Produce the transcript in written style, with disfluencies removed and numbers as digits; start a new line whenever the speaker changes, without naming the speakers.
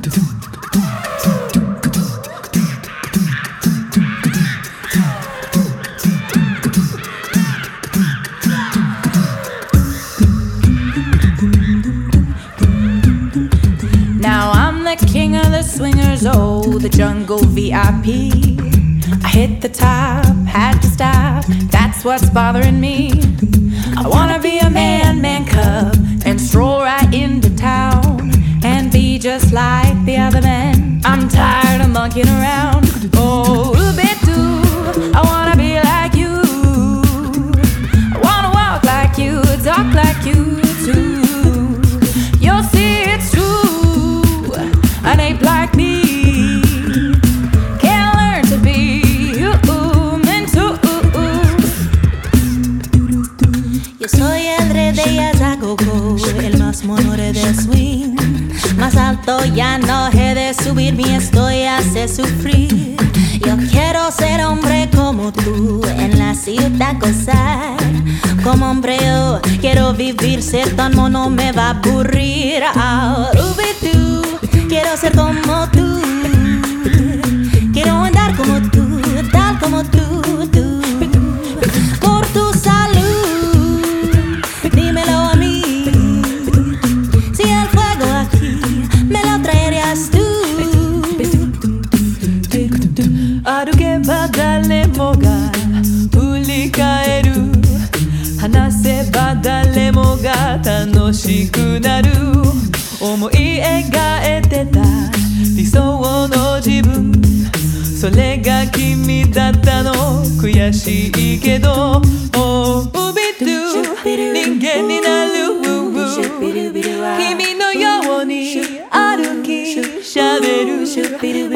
Now I'm the king of the swingers, oh, the jungle VIP. I hit the top, had to stop, that's what's bothering me. I wanna be a man cub and stroll right into town and be just like the other men. I'm tired of monkeying around. Oh, ooh-be-doo, I wanna be like you. I wanna walk like you, talk like you too. You'll see it's true, an ape like me can learn to be human too.
Yo soy el rey de Yazagogo, el más mono de swing. Más alto ya no he de subirme, estoy hace sufrir. Yo quiero ser hombre como tú, en la ciudad gozar. Como hombre yo quiero vivir, ser tan mono me va a aburrir. Ah, Ruby-doo, quiero ser como tú. Quiero andar como tú, tal como tú. Por tu salud, dímelo a mí. Si el fuego aquí me lo traerías tú.
歩けば誰もが振り返る、話せば誰もが楽しくなる、思い描いてた理想の自分、それが君だったの悔しいけど、Oh Ruby-doo、人間になる、君のように歩きしゃべる、